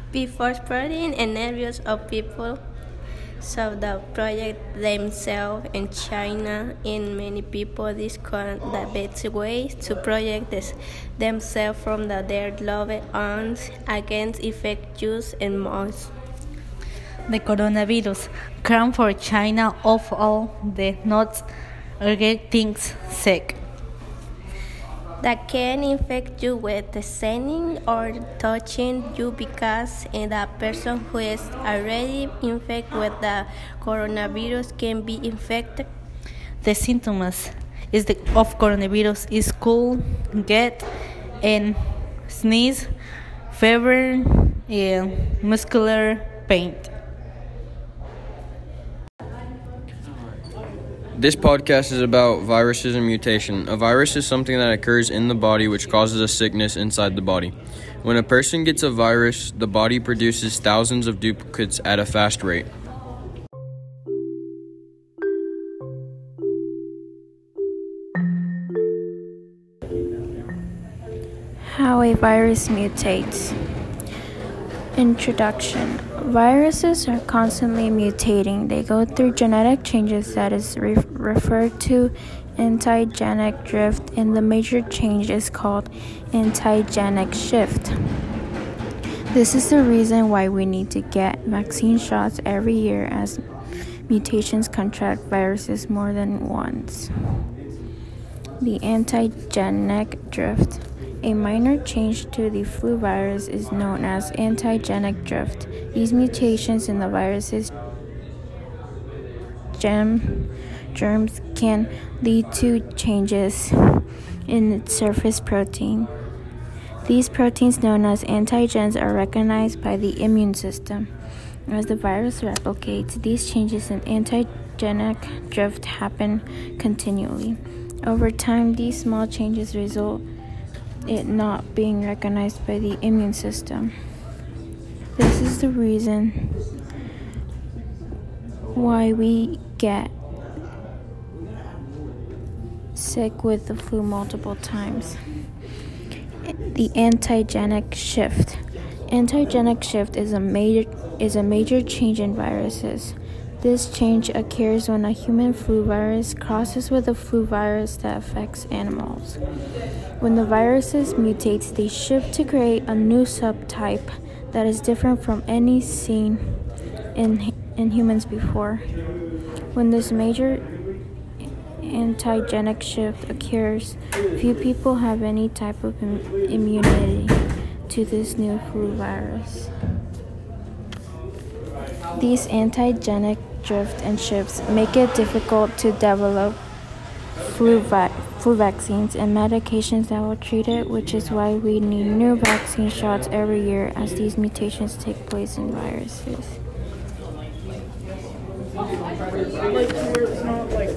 Before spreading and nervous of people so the project themselves in China and many people discuss the best ways to protect themselves from their loved ones against infectious and most. The coronavirus crown for China of all the not getting sick. That can infect you with sneezing or touching you because the person who is already infected with the coronavirus can be infected. The symptoms of coronavirus is cold, get, and sneeze, fever, and muscular pain. This podcast is about viruses and mutation. A virus is something that occurs in the body which causes a sickness inside the body. When a person gets a virus, the body produces thousands of duplicates at a fast rate. How a virus mutates. Introduction. Viruses are constantly mutating. They go through genetic changes that is referred to antigenic drift, and the major change is called antigenic shift. This is the reason why we need to get vaccine shots every year, as mutations contract viruses more than once. The antigenic drift. A minor change to the flu virus is known as antigenic drift. These mutations in the virus's germs can lead to changes in its surface protein. These proteins, known as antigens, are recognized by the immune system. As the virus replicates, these changes in antigenic drift happen continually. Over time, these small changes result it not being recognized by the immune system. This is the reason why we get sick with the flu multiple times. The antigenic shift. Antigenic shift is a major change in viruses. This change occurs when a human flu virus crosses with a flu virus that affects animals. When the viruses mutate, they shift to create a new subtype that is different from any seen in humans before. When this major antigenic shift occurs, few people have any type of immunity to this new flu virus. These antigenic drift and shifts make it difficult to develop flu vaccines and medications that will treat it, which is why we need new vaccine shots every year as these mutations take place in viruses.